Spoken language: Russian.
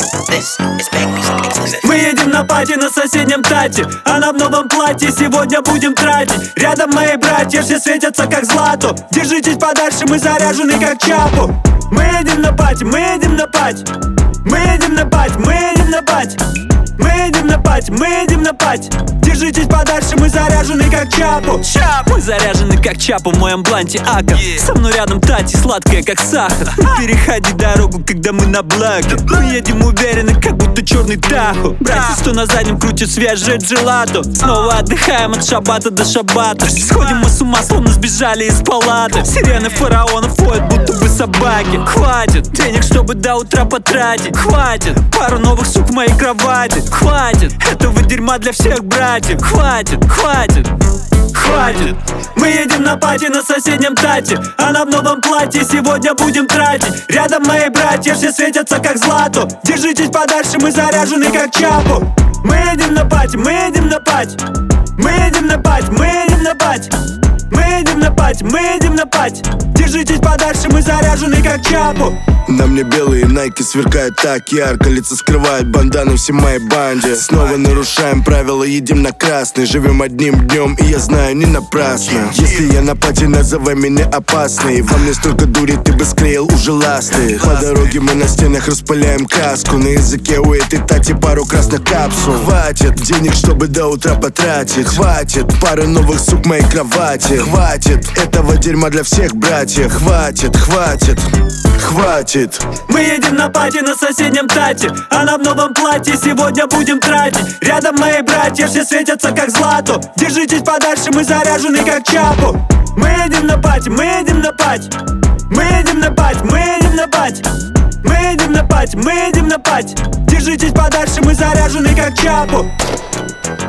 Мы едем на пати на соседнем тате. Она в новом платье, сегодня будем тратить. Рядом мои братья, все светятся как злато. Держитесь подальше, мы заряжены как Чапу. Мы едем на пати, мы едем на пати. Мы едем на пати, мы едем на пати. Мы едем на пати, мы едем на пати. Держитесь подальше, мы заряжены как Чапу. Мы заряжены как Чапу, в моем бланте акр. Со мной рядом Тати, сладкая как сахар. Не переходи дорогу, когда мы на благе. Мы едем уверенно, как будто черный Тахо. Братья, что на заднем крутят свежее джелато. Снова отдыхаем от шабата до шабата. Сходим мы с ума, словно сбежали из палаты. Сирены фараонов воют, будто бы собаки. Хватит денег, чтобы до утра потратить. Хватит пару новых сук в моей кровати. Хватит этого дерьма для всех братьев. Хватит, хватит, хватит. Мы едем на пати на соседнем тате. Она в новом платье, сегодня будем тратить. Рядом мои братья, все светятся как злато. Держитесь подальше, мы заряжены как Чапу. Мы едем на пати, мы едем на пати. Мы едем на пати, мы едем на пати. Мы едем на пати, мы едем на пати. Держитесь подальше, мы заряжены как Чапу. На мне белые найки сверкают так ярко. Лица скрывают банданы всей моей банде. Снова нарушаем правила, едем на красный. Живем одним днем, и я знаю, не напрасно. Если я на пати, называй меня опасной. Во мне столько дури, ты бы склеил уже ласты. По дороге мы на стенах распыляем краску. На языке у этой Тати пару красных капсул. Хватит денег, чтобы до утра потратить. Хватит пары новых сук в моей кровати. Хватит этого дерьма для всех братьев. Хватит, хватит, хватит. Мы едем на пати на соседнем тате. Она в новом платье, сегодня будем тратить. Рядом мои братья, все светятся как злато. Держитесь подальше, мы заряжены как Чапу. Мы едем на пати, мы едем на пати. Мы едем на пати, мы едем на пати. Мы едем на пати, мы едем на пати. Держитесь подальше, мы заряжены как Чапу.